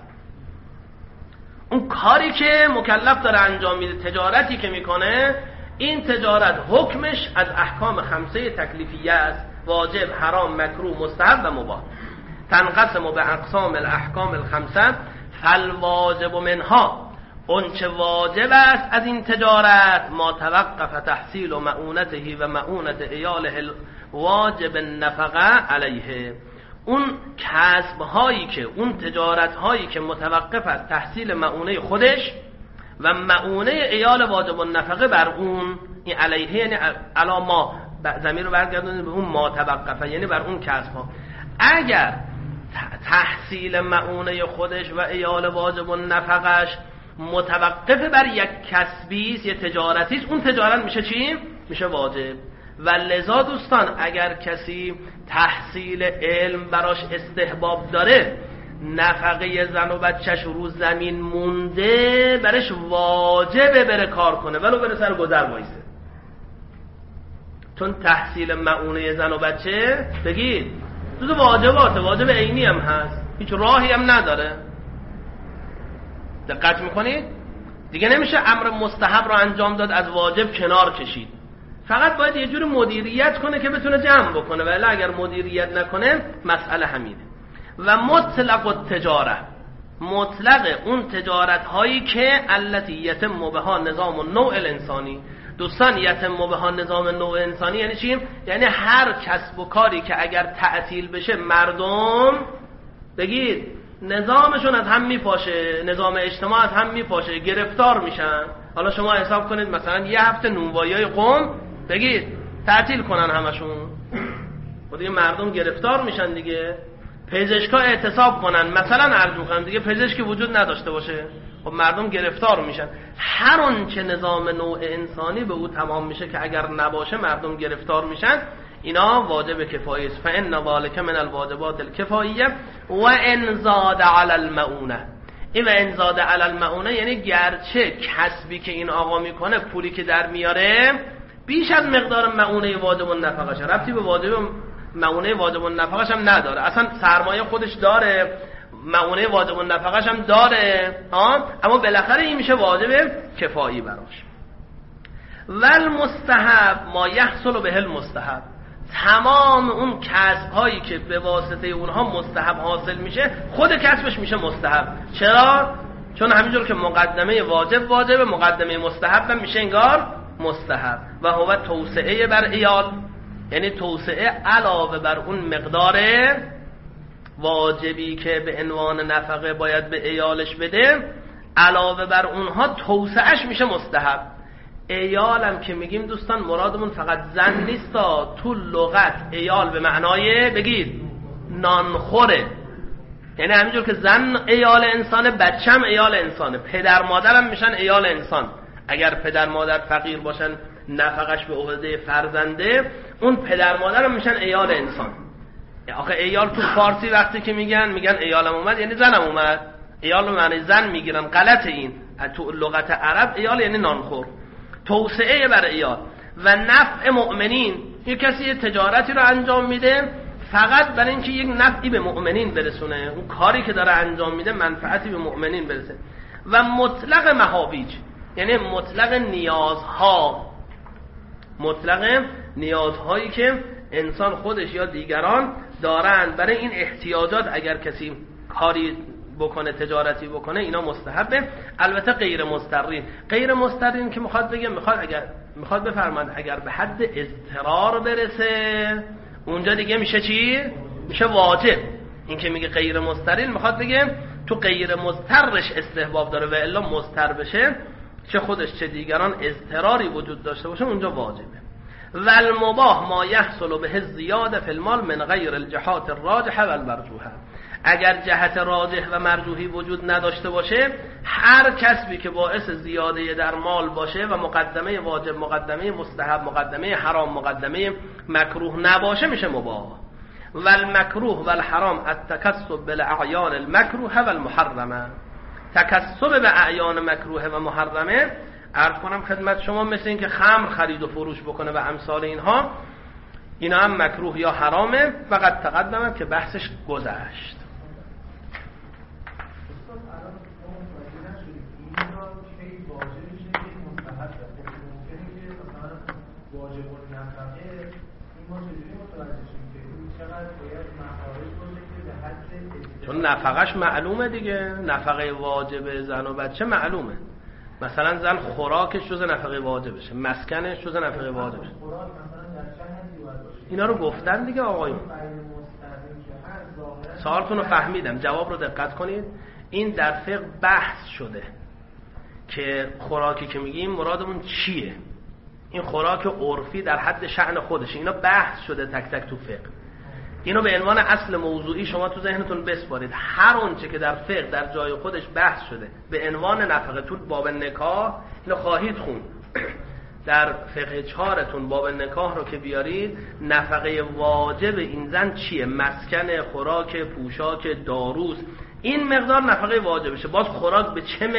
اون کاری که مکلف داره انجام میده، تجارتی که میکنه، این تجارت حکمش از احکام 5 تکلیفیه است: واجب، حرام، مکروه، مستحب و مباح. تنقسم به اقسام الاحکام 5 فالواجب منها، اون چه واجب است از این تجارت ما توقف تحصیل و معونته و معونت ایاله واجب النفقه علیه. اون کسب هایی که، اون تجارت هایی که متوقف است تحصیل معونه خودش و معونه ایال واجب النفقه بر اون، این علیه یعنی علا ما، ضمیر رو برگردونید به اون ما توقفه، یعنی بر اون کسب ها. اگر تحصیل معونه خودش و ایال واجب النفقهش متوقف بر یک کسبی است، یک تجارتی است، اون تجارت میشه چی؟ میشه واجب. و لذا دوستان اگر کسی تحصیل علم براش استحباب داره، نفقه زن و بچهش رو زمین مونده، برش واجبه بره کار کنه ولو بره سر گذر وایسه. چون تحصیل معونه زن و بچه بگید جزو واجباته، واجب عینی هم هست، هیچ راهی هم نداره. دقت میکنید؟ دیگه نمیشه امر مستحب رو انجام داد از واجب کنار کشید. فقط باید یه جور مدیریت کنه که بتونه جمع بکنه، ولی اگر مدیریت نکنه مسئله همینه. و مطلق التجاره، مطلق اون تجارت هایی که التي یتم بها نظام النوع الانسانی. دوستان یتم بها نظام نوع انسانی یعنی چی؟ یعنی هر کسب و کاری که اگر تعطیل بشه مردم بگید نظامشون از هم میپاشه، نظام اجتماع از هم میپاشه، گرفتار میشن. حالا شما حساب کنید مثلا یه هفته نونوایی‌های قم بگید تعطیل کنن همشون، و دیگه مردم گرفتار میشن دیگه. پزشکا اعتصاب کنن مثلا ارجوغان، دیگه پزشکی وجود نداشته باشه، خب مردم گرفتار میشن. هر اون چه نظام نوع انسانی به او تمام میشه که اگر نباشه مردم گرفتار میشن، اینا واجب کفایی است. فإن ذلک من الواجبات الکفاییه و ان زاد علی المؤونه. این و ان زاد علی المؤونه یعنی گرچه کسبی که این آقا میکنه، پولی که در میاره بیش از مقدار مؤونه واجب النفقه شه، ربطی به واجب مؤونه واجب النفقه‌ش هم نداره، اصلا سرمایه خودش داره، مؤونه واجب النفقه‌ش هم داره، اما بالاخره این میشه واجب کفایی براش. والمستحب ما یحصل به المستحب، تمام اون کسب هایی که به واسطه اونها مستحب حاصل میشه، خود کسبش میشه مستحب. چرا؟ چون همینجور که مقدمه واجب واجبه، مقدمه مستحب هم میشه انگار مستحب. و هو توسعه بر ایال، یعنی توسعه علاوه بر اون مقدار واجبی که به عنوان نفقه باید به ایالش بده، علاوه بر اونها توسعهش میشه مستحب. ایالم که میگیم دوستان مرادمون فقط زن نیست، تو لغت ایال به معنای بگید نانخوره، یعنی همینجور که زن ایال انسانه، بچم ایال انسانه، پدر مادرم میشن ایال انسان. اگر پدر مادر فقیر باشن نفقش به عهده فرزنده، اون پدر مادرم میشن ایال انسان. آخه ایال تو فارسی وقتی که میگن ایالم اومد یعنی زنم اومد، ایال به معنی زن میگیرن، غلط این. تو لغت عرب ایال یعنی نانخور. توسعه بر ایال و نفع مؤمنین، یک کسی یه تجارتی رو انجام میده فقط برای اینکه یک نفعی به مؤمنین برسونه، اون کاری که داره انجام میده منفعتی به مؤمنین برسه. و مطلق محابیج یعنی مطلق نیازها، مطلق نیازهایی که انسان خودش یا دیگران دارن، برای این احتیاجات اگر کسی کاری بکنه، تجارتی بکنه، اینا مستحبه. البته غیر مضطرین، غیر مضطرین که میخواد بگه، میخواد بفرماید اگر به حد اضطرار برسه اونجا دیگه میشه چی؟ میشه واجب. این که میگه غیر مضطرین میخواد بگه تو غیر مضطرش استحباب داره، و الا مضطر بشه چه خودش چه دیگران اضطراری وجود داشته باشه اونجا واجبه. و المباح ما یحصل به زیاده فی المال من غیر الجهات الراجحه و المرجوحه. اگر جهت راجح و مرجوحی وجود نداشته باشه، هر کسبی که باعث زیاده در مال باشه و مقدمه واجب، مقدمه مستحب، مقدمه حرام، مقدمه مکروه نباشه میشه مباح. و المکروه و الحرام التکسب بالاعیان المکروه و المحرمه. تکسب به اعیان مکروه و محرمه عرض کنم خدمت شما مثل این که خمر خرید و فروش بکنه و امثال اینها، اینا هم مکروه یا حرامه. فقط تقدمه که بحثش گذشت. چون نفقش معلومه دیگه، نفقه واجب زن و بچه معلومه. مثلا زن خوراکش جز نفقه واجبشه، مسکنش جز نفقه واجبشه. اینا رو گفتن دیگه آقایون. سوالتون رو فهمیدم، جواب رو دقت کنید. این در فقه بحث شده که خوراکی که میگیم مرادمون چیه. این خوراک عرفی در حد شأن خودشه، اینا بحث شده تک تک تو فقه. اینو به عنوان اصل موضوعی شما تو ذهنتون بسپارید. هر اونچه که در فقه در جای خودش بحث شده به عنوان نفقه، تو باب نکاح اینو خواهید خون. در فقه 4تون باب نکاح رو که بیارید، نفقه واجب این زن چیه؟ مسکن، خوراک، پوشاک، داروس، این مقدار نفقه واجبشه. باز خوراک به چه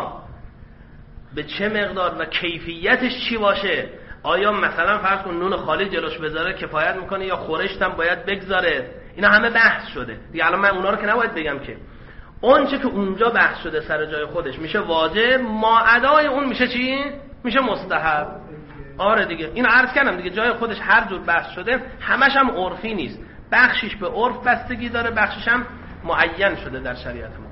مقدار و کیفیتش چی باشه؟ آیا مثلا فرض کن نون خالی جلوش بذاره کفایت میکنه یا خورشت هم باید بگذاره؟ اینا همه بحث شده دیگه. الان من اونا رو که نباید بگم که اون چه که اونجا بحث شده سر جای خودش میشه واجب، ما ادای اون میشه چی؟ میشه مستحب. آره دیگه این عرض کردم دیگه، جای خودش هر جور بحث شده همش هم عرفی نیست، بخشیش به عرف بستگی داره، بخشیش هم معین شده در شریعت ما.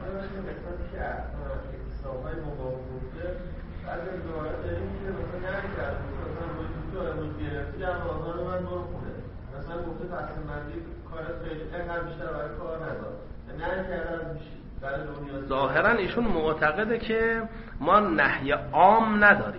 ظاهرا ایشون معتقده که ما نهی عام نداریم.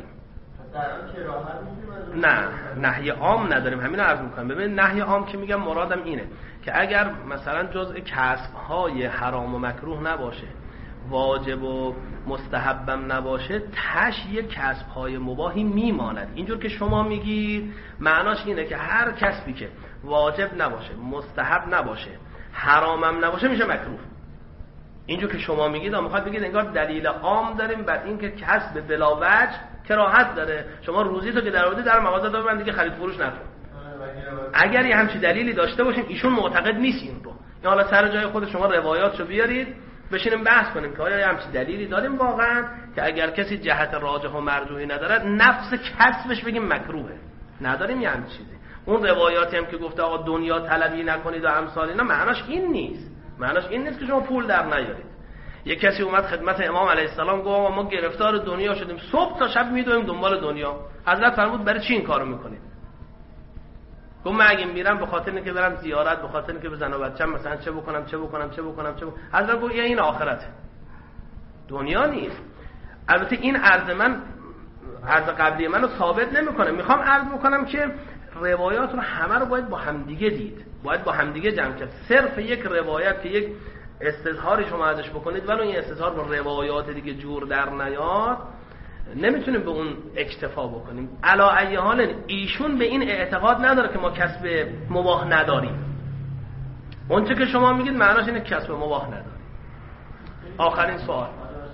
نه نهی عام نداریم، همین رو عرض میکنم. ببین نهی عام که میگم مرادم اینه که اگر مثلا جزء کسب‌های حرام و مکروه نباشه، واجب و مستحبم نباشه، تش یک کسب‌های مباهی میماند. اینجور که شما میگید معناش اینه که هر کسبی که واجب نباشه، مستحب نباشه، حرامم نباشه میشه مکروه. اینجور که شما میگید میخواد بگید انگار دلیل عام داریم بر این که کسب بلا وجه کراهت داره، شما روزی تو که درآوردی در مغازه دار من دیگه خرید فروش نکن. اگر یه همچین دلیلی داشته باشیم ایشون معتقد نیست این رو، یا حالا سر جای خود شما روایاتشو بیارید بشینیم بحث کنیم که آیا یه همچین دلیلی داریم واقعا که اگر کسی جهت راجح و مرجوحی نداره نفس کسبش بگیم مکروهه. نداریم یه همچین چیزی. اون روایاتی هم که گفته آقا دنیا طلبی نکنید و امثال اینا، معناش این نیست. معناش این نیست که شما پول در نیارید. یک کسی اومد خدمت امام علیه السلام گفت ما گرفتار دنیا شدیم، صبح تا شب میدویم دنبال دنیا. حضرت فرمود برای چی این کارو میکنید؟ گفت من اگه میرم به خاطر اینکه برم زیارت، به خاطر اینکه به زن و بچه‌م مثلا چه بکنم. حضرت گفت این آخرته، دنیا نیست. البته این عرض من، عرض قبلی منو ثابت نمیکنه. میخوام عرض بکنم که روایات رو همه رو باید با همدیگه دید، باید با همدیگه جمع کرد. صرف یک روایت که یک استظهاری شما ازش بکنید ولو این استظهار با روایات دیگه جور در نیاد، نمیتونیم به اون اکتفا بکنیم. علی ای حال ایشون به این اعتقاد نداره که ما کسب مباح نداریم. اون چه که شما میگید معناش اینه کسب مباح نداریم. آخرین سوال،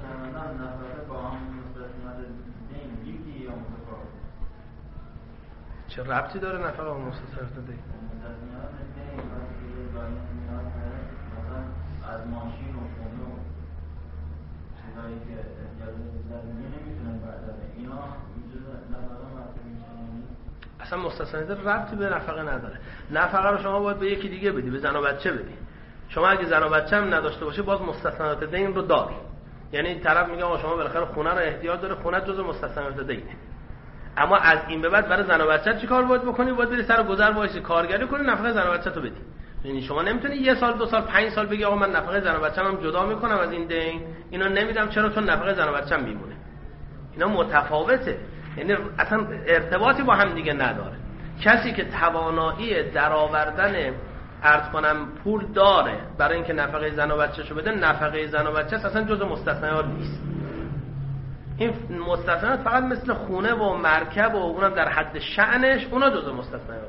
چه ربطی داره نفقه و مستثمرات دین؟ از ماشین و خونه و چیزایی که اجازه زمینی نمیتونن بردارن، اینا نفقه مرتب میشن. اصلا مستثمرات ربطی به نفقه نداره. نفقه رو شما باید به یکی دیگه بدی، به زن و بچه بدی. شما اگه زن و بچه هم نداشته باشه باز مستثمرات دین رو داری. یعنی طرف میگه آقا شما بالاخره خونه رو احتیاج داره، خونه جزء مستثمرات دینه، اما از این به بعد برای زن و بچه چی کار باید بکنی؟ باید بری سر گذر وایسی کارگری کنی، نفقه زن و بچه تو بدی. یعنی شما نمیتونی 1 سال 2 سال 5 سال بگی آقا من نفقه زن و بچه‌م هم جدا میکنم از این دین، اینا نمیدم. چرا؟ چون نفقه زن و بچه‌م میمونه. اینا متفاوته، یعنی اصلا ارتباطی با هم دیگه نداره. کسی که توانایی درآوردن عرض کنم پول داره برای اینکه نفقه زن و بچه‌شو بده، نفقه زن و بچه اصلا جزء مستثنیات نیست. این مستثنیات فقط مثل خونه و مرکب و اونم در حد شأنش، اونا جزء مستثنیات.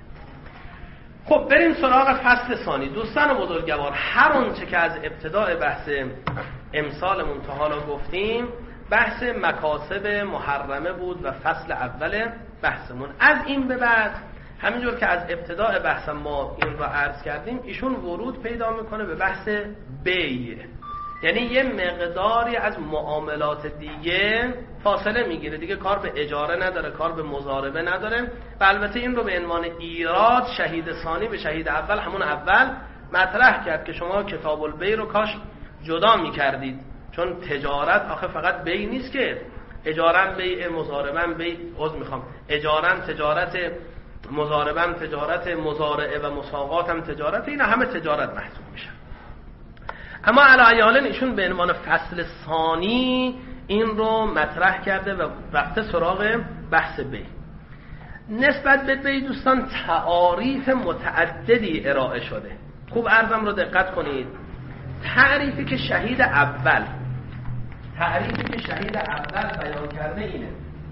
خب بریم سراغ فصل ثانی. دوستان بزرگوار، هر اونچه که از ابتداء بحث امسالمون تا حالا گفتیم بحث مکاسب محرمه بود و فصل اول بحثمون. از این به بعد همینجور که از ابتداء بحث ما این رو عرض کردیم، ایشون ورود پیدا میکنه به بحث بیع، یعنی یه مقداری از معاملات دیگه فاصله میگیره دیگه، کار به اجاره نداره، کار به مضاربه نداره. و البته این رو به عنوان ایراد شهید ثانی به شهید اول همون اول مطرح کرد که شما کتاب البیع رو کاش جدا میکردید، چون تجارت آخه فقط بیع نیست که، اجارم بیع، مضاربم بیع، اجارم تجارت، مضاربم تجارت، مزارعه و مساقاتم تجارت، اینا همه تجارت محسوب میشن. اما علی ایشون به عنوان فصل ثانی این رو مطرح کرده و رفته سراغ بحث بیع. نسبت به بیع دوستان تعاریف متعددی ارائه شده. خوب عرضم رو دقت کنید. تعریفی که شهید اول بیان کرده اینه: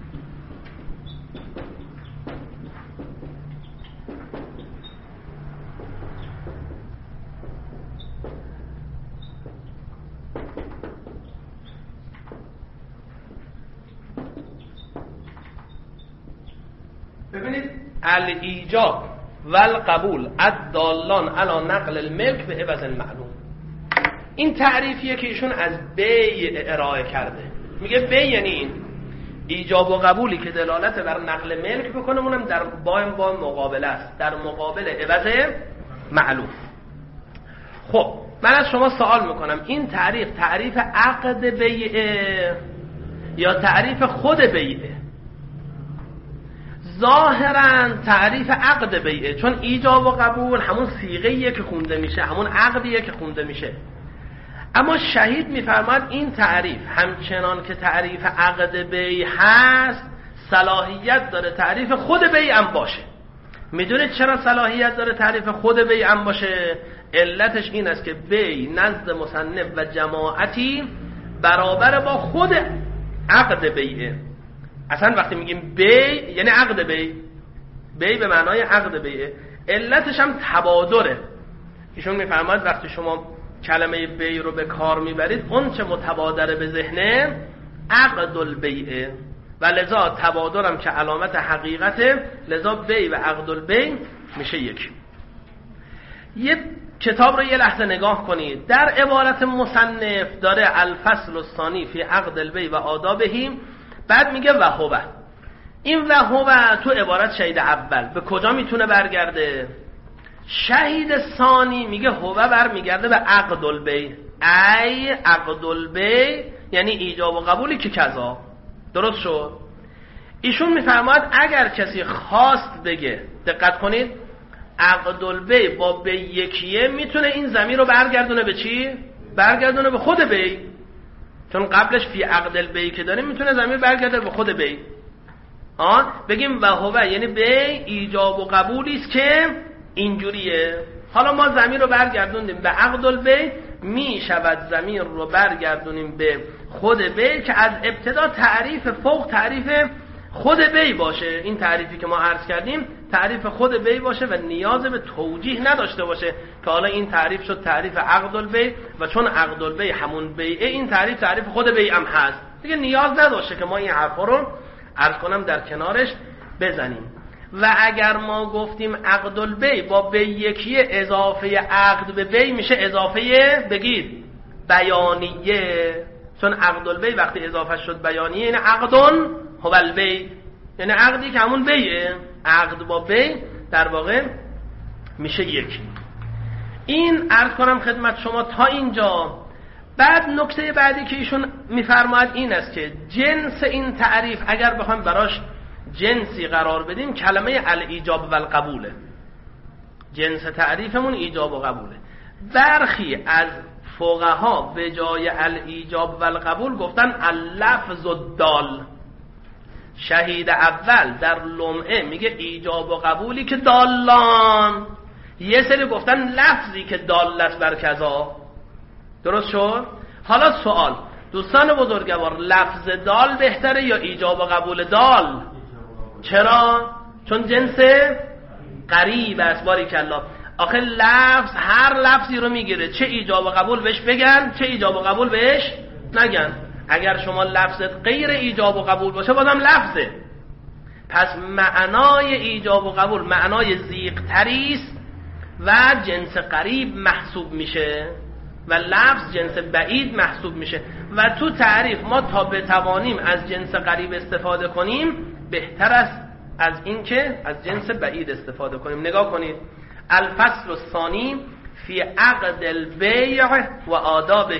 ببینید، الایجاب و القبول الدالان علی نقل الملک به عوض المعلوم. این تعریفیه که ایشون از بی ارائه کرده. میگه بی یعنی این ایجاب و قبولی که دلالت بر نقل ملک بکنه، اونم در با مقابله است، در مقابل عوض معلوم. خب من از شما سوال میکنم این تعریف عقد بیعه یا تعریف خود بیعه؟ ظاهرا تعریف عقد بیعه، چون ایجاب و قبول همون صیغه‌ایه که خونده میشه، همون عقدیه که خونده میشه. اما شهید میفرماد این تعریف همچنان که تعریف عقد بیع هست صلاحیت داره تعریف خود بیع هم باشه. میدونید چرا صلاحیت داره تعریف خود بیع هم باشه؟ علتش این است که بیع نزد مصنف و جماعتی برابر با خود عقد بیعه. اصلا وقتی میگیم بیع یعنی عقد بیع، بیع به معنای عقد بیعه. علتش هم تبادره. ایشون میفرماد وقتی شما کلمه بیع رو به کار میبرید اون چه متبادره به ذهنه عقد البیعه و لذا تبادر هم که علامت حقیقته، لذا بیع و عقد البیع میشه یکی. یه کتاب رو یه لحظه نگاه کنید. در عبارت مصنف داره الفصل الثانی فی عقد البیع و آدابه، بعد میگه و هو. این و هو تو عبارت شهید اول به کجا میتونه برگرده؟ شهید ثانی میگه هو برمیگرده به عقد البیع. ای عقد البیع یعنی ایجاب و قبولی که کذا. درست شد؟ ایشون میفرماد اگر کسی خواست بگه، دقت کنید، عقد البیع با بیع یکیه، میتونه این ضمیر رو برگردونه به چی؟ برگردونه به خود بیع، چون قبلش فی عقد البیع که داریم میتونه ضمیر برگرده به خود بیع. بگیم و هو یعنی بیع ایجاب و قبولی است که اینجوریه. حالا ما ضمیر رو برگردوندیم به عقد البیع، می شود ضمیر رو برگردونیم به خود بیع که از ابتدا تعریف فوق تعریف خود بیع باشه. این تعریفی که ما عرض کردیم تعریف خود بیع باشه و نیاز به توجیه نداشته باشه که حالا این تعریف شد تعریف عقد البیع و چون عقد البیع همون بیعه این تعریف خود بیع هم هست دیگه، نیاز نداشته که ما این حرفا رو عرض کنم در کنارش بزنیم. و اگر ما گفتیم عقد البیع با بیع یکیه، اضافه عقد به بیع میشه اضافه بگید بیانیه، چون عقد البیع وقتی اضافه شد بیانیه یعنی عقدن هو البیع، یعنی عقدی که همون بیعه. عقد با بیع در واقع میشه یکی. این عرض کنم خدمت شما تا اینجا. بعد نکته بعدی که ایشون میفرماید این است که جنس این تعریف اگر بخوایم براش جنسی قرار بدیم کلمه الایجاب و القبوله. جنس تعریفمون ایجاب و قبوله. برخی از فقها به جای الایجاب و القبول گفتن اللفظ الدال. شهید اول در لمعه میگه ایجاب و قبولی که دالان، یه سری گفتن لفظی که دالت بر کذا. درست شد؟ حالا سوال دوستان بزرگوار، لفظ دال بهتره یا ایجاب و قبول دال؟ چرا؟ چون جنس قریب است. باریکالله. آخه لفظ هر لفظی رو میگیره، چه ایجاب و قبول بهش بگن چه ایجاب و قبول بهش نگن. اگر شما لفظت غیر ایجاب و قبول باشه بازم لفظه، پس معنای ایجاب و قبول معنای ضیق تریست و جنس قریب محسوب میشه و لفظ جنس بعید محسوب میشه. و تو تعریف ما تا بتوانیم از جنس قریب استفاده کنیم بهتر است از این که از جنس بعید استفاده کنیم. نگاه کنید الفصل الثانی فی عقد البیع و آدابه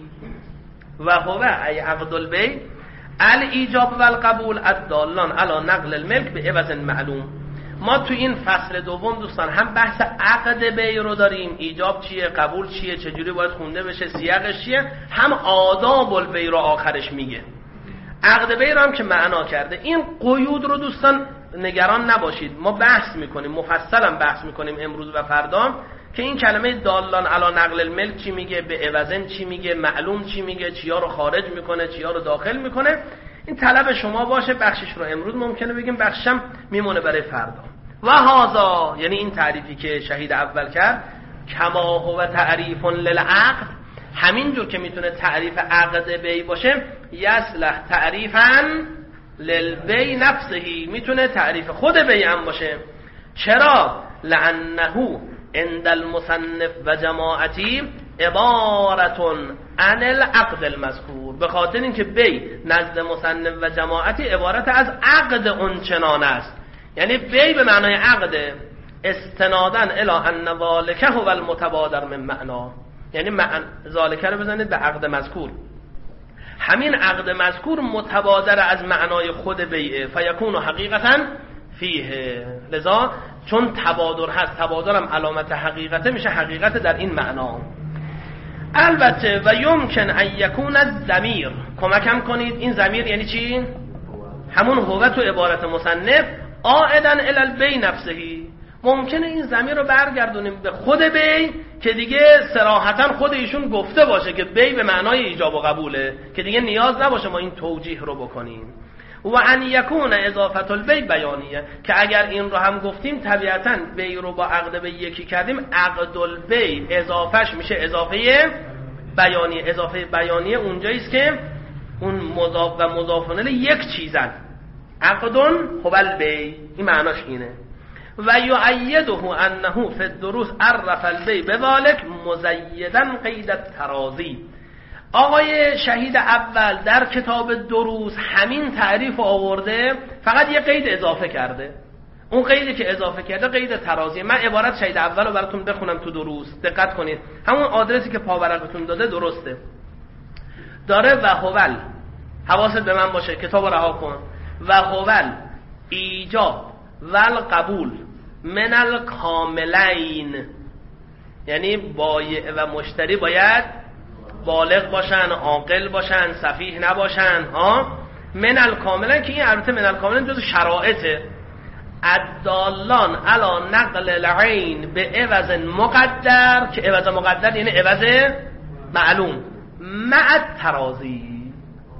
و هو ای عقد البیع الایجاب و القبول الدالان علی نقل الملک به عوض معلوم. ما تو این فصل دوم دوستان هم بحث عقد بیع رو داریم، ایجاب چیه، قبول چیه، چجوری باید خونده بشه، سیاقش چیه، هم آداب البیع رو آخرش میگه. عقد بیع رو هم که معنا کرده. این قیود رو دوستان نگران نباشید، ما بحث میکنیم، مفصلا بحث میکنیم امروز و فردا که این کلمه دالان علی نقل الملک چی میگه، به عوضن چی میگه، معلوم چی میگه، چیا رو خارج میکنه، چیا رو داخل میکنه. این طلب شما باشه، بخشش رو امروز ممکنه بگیم، بخشم میمونه برای فردا. و هذا یعنی این تعریفی که شهید اول کرد، کما هو تعریف للعقد، همینجور که میتونه تعریف عقد بیع باشه، یصلح تعریفا للبیع نفسهی، میتونه تعریف خود بیع هم باشه. چرا؟ لانه عند المصنف و جماعتی عبارتون عن العقد المذکور، به خاطر اینکه بی نزد مصنف و جماعتی عبارت از عقد اونچنان است. یعنی بی به معنای عقد استنادن الی ان ذالک هو المتبادر من معنا، یعنی ذالک رو بزنید به عقد مذکور، همین عقد مذکور متبادر از معنای خود بیعه، فیکون حقیقتا فیه، لذا چون تبادر هست، تبادر هم علامت حقیقته، میشه حقیقت در این معنا. البته و یمکن ان یکون الضمیر، کمکم کنید، این ضمیر یعنی چی؟ همون هو تو عبارت مصنف عائدا الی البی نفسه، ممکنه این ضمیر رو برگردونیم به خود بی که دیگه صراحتا خود ایشون گفته باشه که بی به معنای ایجاب و قبوله، که دیگه نیاز نباشه ما این توجیه رو بکنیم. و ان یکون اضافه البی بیانیه، که اگر این رو هم گفتیم طبیعتا بی رو با عقد بی یکی کردیم، عقد البی اضافهش میشه اضافه بیانیه. اضافه بیانیه اونجایی است که اون مضاف و مضاف الیه یک چیزن، عقدن هو البی، این معناش اینه. و یؤیده انه فی الدروس عرف البی بذلک مزیدا قید التراضی. آقای شهید اول در کتاب دروس همین تعریف آورده، فقط یه قید اضافه کرده. اون قیدی که اضافه کرده قید ترازی. من عبارت شهید اول رو براتون بخونم تو دروس، دقت کنید، همون آدرسی که پاورقتون داده درسته. داره و هوال، حواست به من باشه، کتاب رو رها کن. و هوال ایجاب و القبول من الکاملین، یعنی بایع و مشتری باید بالغ باشن، عاقل باشن، سفیه نباشن. من الکاملین، که این البته من الکاملین جز شرائطه. الدالان علی نقل العین به عوض مقدر، که عوض مقدر یعنی عوض معلوم، مع الترازی،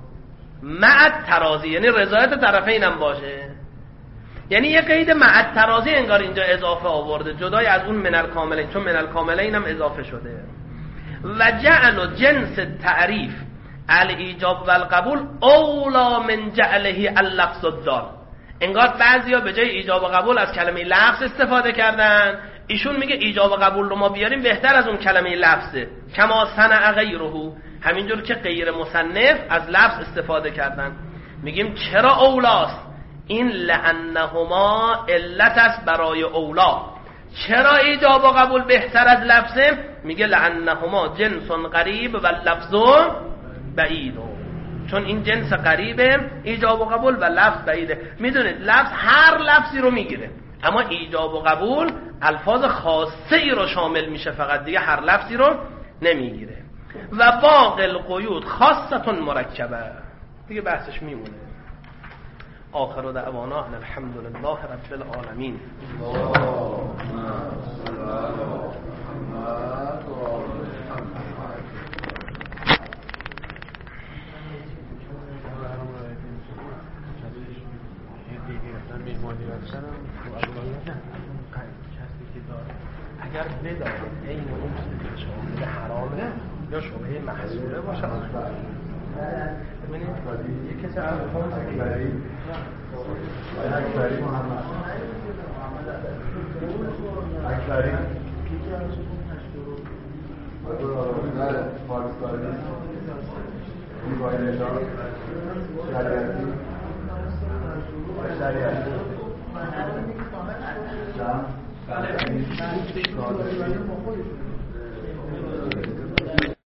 مع الترازی یعنی رضایت طرفین هم باشه. یعنی یه قید مع الترازی انگار اینجا اضافه آورده، جدای از اون من الکاملین، چون من الکاملین هم اضافه شده. و جعل جنس تعریف الایجاب و القبول اولا من جعله اللفظ الدال. انگار بعضیا به جای ایجاب و قبول از کلمه لفظ استفاده کردن، ایشون میگه ایجاب و قبول رو ما بیاریم بهتر از اون کلمه لفظه، کما صنع غیره، همینجور که غیر مصنف از لفظ استفاده کردن. میگیم چرا اولاست؟ این لانهما علت است برای اولا. چرا ایجاب و قبول بهتر از لفظه؟ میگه لانهما جنس قریب و لفظ بعید، چون این جنس قریبه، ایجاب و قبول، و لفظ بعیده. میدونید لفظ هر لفظی رو میگیره، اما ایجاب و قبول الفاظ خاصه ای رو شامل میشه، فقط دیگه هر لفظی رو نمیگیره. و باقی القیود خاصه مرکبه، دیگه بحثش میمونه. آخر دعوانا ان الحمد لله رب العالمین. اگر بداره این اون چیزی که شامل حرامه یا شبهه محصوله باشه، ببینید یک کسی از اکبری محمد اکبری فارسکاری دیوای نشان شریعتی